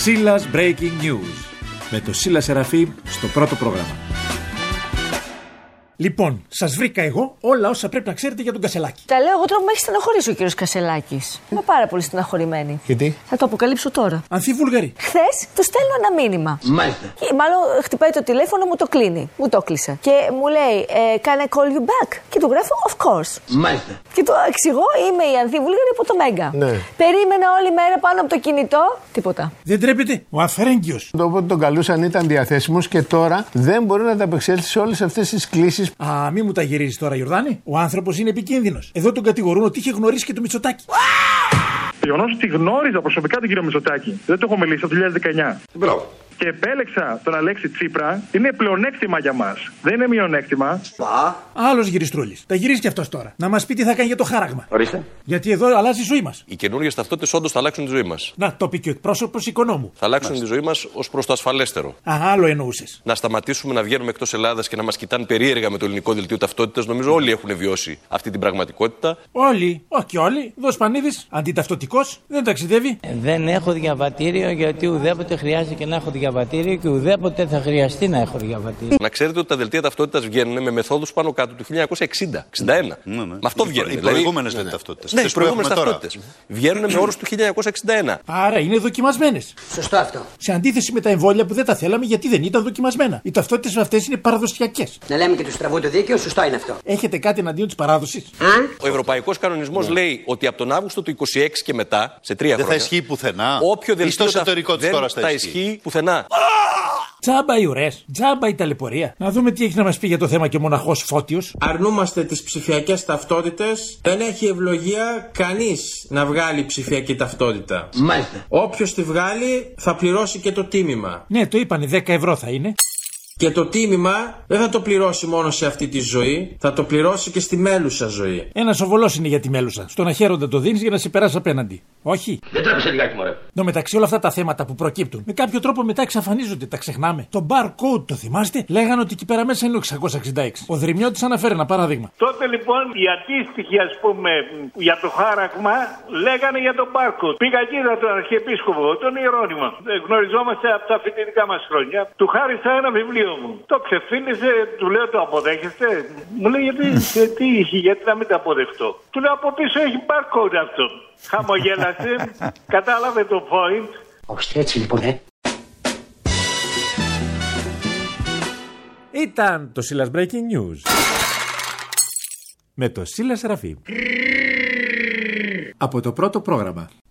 Σίλας Breaking News. Με το Σίλα Σεραφείμ στο πρώτο πρόγραμμα. Λοιπόν, σας βρήκα εγώ όλα όσα πρέπει να ξέρετε για τον Κασελάκη. Τα λέω εγώ τώρα που με έχει στεναχωρήσει ο κύριος Κασελάκης. Είμαι πάρα πολύ στεναχωρημένη. Γιατί? Θα το αποκαλύψω τώρα. Ανθίβουλγαρη. Χθες του στέλνω ένα μήνυμα. Μάλιστα. Μάλλον χτυπάει το τηλέφωνο, μου το κλείνει. Μου το κλείσε. Και μου λέει, can I call you back? Και του γράφω, of course. Μάλιστα. Και του εξηγώ, είμαι η Ανθίβουλγαρη από το Μέγκα. Ναι. Περίμενα όλη μέρα πάνω από το κινητό. Τίποτα. Δεν τρέπεται. Ο αφρέγγιος. Όποτε τον καλούσαν ήταν διαθέσιμος και τώρα δεν μπορεί να ανταπεξέλθει σε όλες αυτές τις κλήσεις. Α, μη μου τα γυρίζεις τώρα, Ιορδάνη. Ο άνθρωπος είναι επικίνδυνος. Εδώ τον κατηγορούν ότι είχε γνωρίσει και το Μητσοτάκη. Γεγονός ότι γνώριζα προσωπικά τον κύριο Μητσοτάκη. Δεν το έχω μιλήσει από το 2019. Μπράβο. Και επέλεξα τον Αλέξη Τσίπρα. Είναι πλεονέκτημα για μας. Δεν είναι μειονέκτημα. Άλλος γυριστρούλης. Τα γυρίζει και αυτός τώρα. Να μας πει τι θα κάνει για το χάραγμα. Ορίστε. Γιατί εδώ αλλάζει η ζωή μας. Οι καινούργιες ταυτότητες όντως θα αλλάξουν τη ζωή μας. Να, το πει και ο εκπρόσωπος οικονόμου. Θα αλλάξουν τη ζωή μας ως προς το ασφαλέστερο. Α, άλλο εννοούσες. Να σταματήσουμε να βγαίνουμε εκτός Ελλάδας και να μας κοιτάνε περίεργα με το ελληνικό δελτίο ταυτότητας. Νομίζω όλοι έχουν βιώσει αυτή την πραγματικότητα. Όλοι, όχι όλοι. Εδώ Σπανίδης, αντιταυτοτικός, δεν ταξιδεύει. Δεν έχω διαβατήριο γιατί ουδέποτε χρειάζεται να έχω διαβατήριο και ουδέποτε θα χρειαστεί να έχω διαβατήριο. Να ξέρετε ότι τα δελτία ταυτότητας βγαίνουν με μεθόδους πάνω κάτω του 1960-61. Με αυτό βγαίνουν. Οι προηγούμενες ταυτότητες. Ναι, οι προηγούμενες ταυτότητες. Βγαίνουν με όρους του 1961. Άρα είναι δοκιμασμένες. Σωστό αυτό. Σε αντίθεση με τα εμβόλια που δεν τα θέλαμε γιατί δεν ήταν δοκιμασμένα. Οι ταυτότητες αυτές είναι παραδοσιακές. Να λέμε και του στραβού το δίκαιο, σωστό είναι αυτό. Έχετε κάτι εναντίον της παράδοσης? Ο ευρωπαϊκός κανονισμός λέει ότι από τον Αύγουστο του 26 και μετά, σε 3 χρόνια. Δεν θα ισχύει πουθενά. Όποιο δελτίο δεν θα ισχύει πουθενά. Τζάμπα οι ουρές, τζάμπα η ταλαιπωρία. Να δούμε τι έχει να μας πει για το θέμα και ο μοναχός Φώτιος. Αρνούμαστε τις ψηφιακές ταυτότητες. Δεν έχει ευλογία κανείς να βγάλει ψηφιακή ταυτότητα. Μάλιστα. Όποιος τη βγάλει θα πληρώσει και το τίμημα. Ναι, το είπανε, 10 ευρώ θα είναι. Και το τίμημα δεν θα το πληρώσει μόνο σε αυτή τη ζωή, θα το πληρώσει και στη μέλουσα ζωή. Ένα σοβολός είναι για τη μέλουσα. Στον αχαίροντα το δίνεις για να σε περάσει απέναντι. Όχι. Δεν τρέπεσαι λιγάκι, μωρέ. Ενώ μεταξύ όλα αυτά τα θέματα που προκύπτουν, με κάποιο τρόπο μετά εξαφανίζονται, τα ξεχνάμε. Το barcode, το θυμάστε, λέγανε ότι εκεί πέρα μέσα είναι ο 666. Ο Δρυμιώτης αναφέρει ένα παράδειγμα. Τότε λοιπόν οι αντίστοιχοι, ας πούμε, για το χάραγμα λέγανε για το barcode. Πήγα εκεί είδα τον Αρχιεπίσκοπο, τον Ιερώνυμο. Γνωριζόμαστε από τα φοιτητικά μας χρόνια. Του χάρισα ένα βιβλίο μου. Το ξεφίλησε, του λέω το αποδέχεστε. Μου λέει γιατί να μην το αποδεχτώ. Του λέω από πίσω έχει barcode αυτό. Χαμογέλασε, κατάλαβε το point. Όχι έτσι λοιπόν, Ήταν το Σίλας Breaking News. Με το Σίλα Σεραφείμ. Από το πρώτο πρόγραμμα.